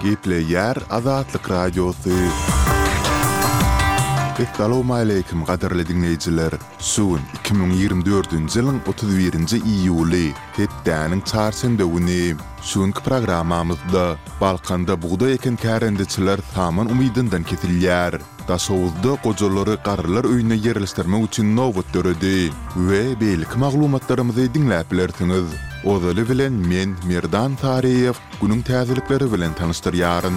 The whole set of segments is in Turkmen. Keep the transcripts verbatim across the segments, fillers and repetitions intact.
Gepleyer Azatlyk Radiosu. Assalamu alaykum gaderli dinleyijiler. Suun iki bin ýygrimi dördünji ýylyň otuz birinji iýuly hepdäniň çarşamba güni şuňky programamyzda Balkanda buğda eken kärendiçiler taman umydyndan ketilýär. Daşowuzda gojalary garrylar öýüne ýerleşdirmek üçin nowbat döredi we beýlik maglumatlarymyzy dinläp bilersiňiz. Ozaly bilen men Merdan Tariýew günüň täzelikleri bilen tanyşdyrýaryn.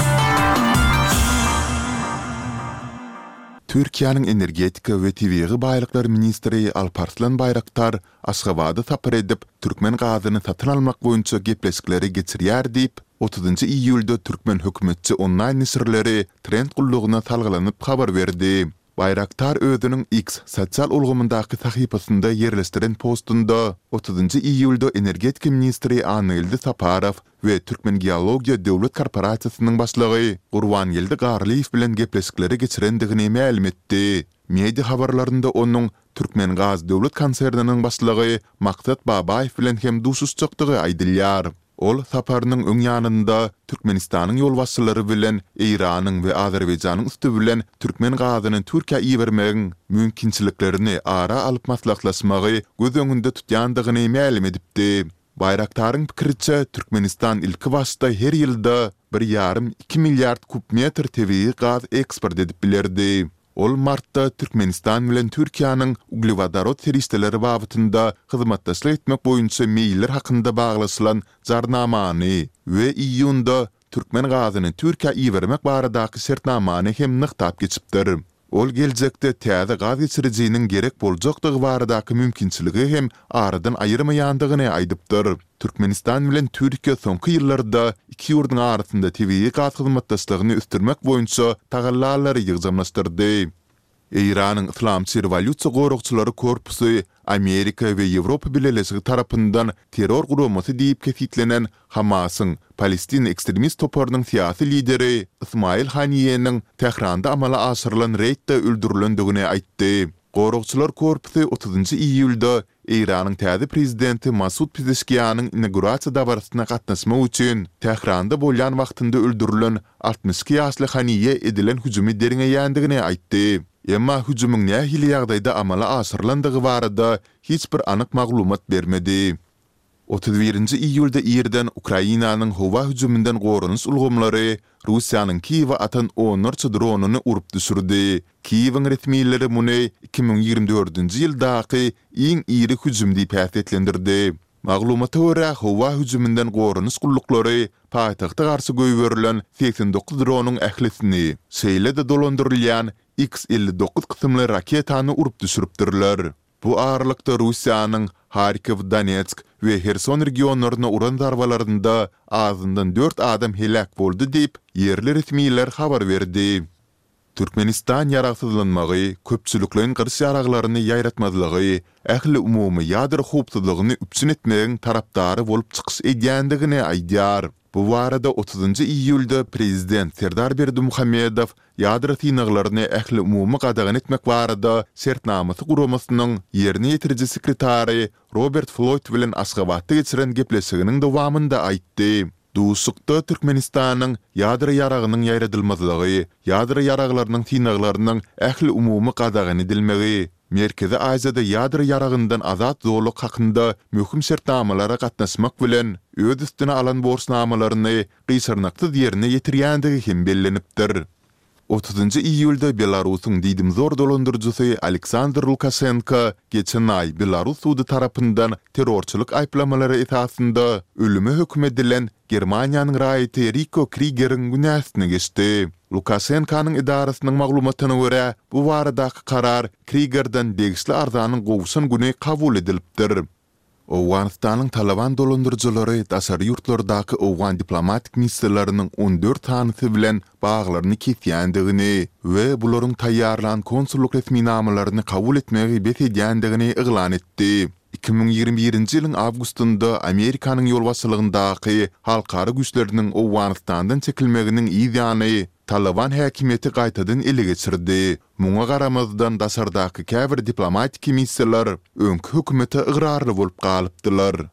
Türkiýanyň energetika we tebigy baýlyklar ministri Alparslan Bayraktar Aşgabatda tapar edip türkmen gazyny satyn almak boýunça gepleşikleri geçirýär diýip otuzynjy iýulda türkmen hökümetçi online nisirleri trend gullugyna salgylanyp habar berdi. Bayraktar özüniň X sosial ulgamyndaky sahypasynda ýerleşdiren postunda otuzynjy iýulda energetika ministri Anyldy Saparow we Türkmen Geologiya Döwlet Korporasiýasynyň başlygy Gurban Ýyldy Garlyýew bilen gepleşikleri geçirendigini ma'lum etdi. Media habarlarynda onuň Türkmen Gaz Döwlet Konserniniň başlygy Maksat Babaýew bilen hem duşuşçykdygy aýdylýar. Ol saparynyň öň ýanynda Türkmenistanyň ýolbaşçylary bilen Iranyň we Azerbaýjanyň üstü bilen türkmen gazynyň Türkiýe iýermegiň mümkinçiliklerini ara alyp maslahatlaşmagy göz öňünde tutýandygyny ma'lum edipdi. Bayraktaryň pikiriçe Türkmenistan ilki başda her ýylda bir ýarym iki milliard kub metr tebii gaz eksport edip bilerdi. Ol martda Türkmenistan bilen Türkiýanyň uglevodorod serişdeleri babynda hyzmatdaşlyk etmek boýunça meýiller hakynda baglaşylan jarnamany we iýunda türkmen gazyny Türkiýe iýermek baradaky şertnamany hem nykdap geçipdir. Ol geljekde täze gaz geçirjiginiň gerek boljakdygy baradaky mümkinçiligi hem aradan aýyrmaýandygyny aýdypdyr. Türkmenistan bilen Türkiýe soňky ýyllarda iki ýurduň arasynda tebii gaz hyzmatdaşlygyny üstürmek boýunça tagallalary ýygzamlaşdyrdy. Iranyň Islamçy Rewolýusiýa gorukçylary korpusy Amerika we Ýewropa bileşigi tarapyndan terror gurumasy diýip kefitlenen Hamasyň Palestin ekstremist toparynyň syýasy lideri Ismail Haniýeň Tehranda amala aşyrylan reýtde öldürilendigini aýtdy. Gorukçylar korpusy otuzynjy iýulda Iranyň täze prezidenti Masud Pezeshkianyň inaugurasiýa dabaryna gatnaşmak üçin Tehranda bolýan wagtynda öldürilen altmış iki ýaşly Haniýe edilen hüjumy deriňeýändigini aýtdy. Emma hüjümüň nähili ýagdaýda amala aşyrylandygy barada hiç bir anyk maglumat bermedi. otuz birinji iýulda ýerden Ukrainanyň howa hüjümünden gorunuş ulgamlary Russiýanyň Kiýewe atan onlarça dronuny urup düşürdi. Kiýewiň resmiýetleri muny iki bin ýygrimi dördünji ýyldaky iň iri hüjüm diýip häsiýetlendirdi. Maglumata görä howa hüjümünden gorunuş gullukları paýtagta garşy göýberilen seksen dokuz dronuň ählisini şeýle-de dolandyrylýan X elli dokuz kysymly raketany urup düşüripdirler. Bu ağırlykda Russiýanyň Harkiv, Donetsk we Herson regionlaryna uran darbalarynda azyndan dört adam helak boldy diýip ýerli resmiýetler habar berdi. Türkmenistan ýaraksızlanmagy, köpçülikliň gyrş ýaraglaryny ýaýratmazlygy, ähli umumy ýadyr howpsuzlygyny üpsün etmegiň tarapdary bolup çykyş edýändigini aýdýar. Bu barada otuzynjy iýulda prezident Serdar Berdimuhammedow ýadyr synaklaryny ähli umumy gadagan etmek barada şertnamasy guramasynyň ýerine ýetiriji sekretary Robert Floyd bilen Aşgabatda geçiren gepleşiginiň dowamynda aýtdy. Duşukda Türkmenistanyň ýadyr ýaragynyň ýaýradylmazlygy, ýadyr ýaraglarynyň synaklarynyň ähli umumy gadagan edilmegi, Merkezi Aziýada ýadyr ýaragyndan azat zorluk hakynda möhüm şertnamalara gatnaşmak bilen öz üstüne alan borçnamalaryny gysarnaksyz ýerine ýetirýändigi hem bellenipdir. otuzynjy iýulda Belarusyň diýdim zor dolandyrjysy Aleksandr Lukashenko geçen ay Belarus sudy tarapyndan terrorçylyk aýplamalary esasynda ölüme hökm edilen Germaniýanyň raýaty Rico Krieger'iň günäsine geçdi. Lukashenko'nun idarasynyň maglumatyna görä bu baradaky karar Krieger'den degişli arzanyň gowşan güni kabul edilipdir. Owganistanyň Taliban dolandyrjylary daşary ýurtlardaky Owgan diplomatik missiýalarynyň on dört tanysy bilen baglaryny kesýändigini we bularyň taýýarlan konsulluk resmiýnamalaryny kabul etmegi besedýändigini eglan etdi. iki bin ýygrimi birinji ýylyň awgustynda Amerikanyň ýolbaşçylygyndaky halkara güýçleriniň Owganistandan çekilmeginiň ýygyany Taliban häkimiýeti gaýtadan ele geçirdi. Muňa garamazdan daşardaky käbir diplomatik missiýalar öňkü hökümete ıgrarly bolup galypdylar.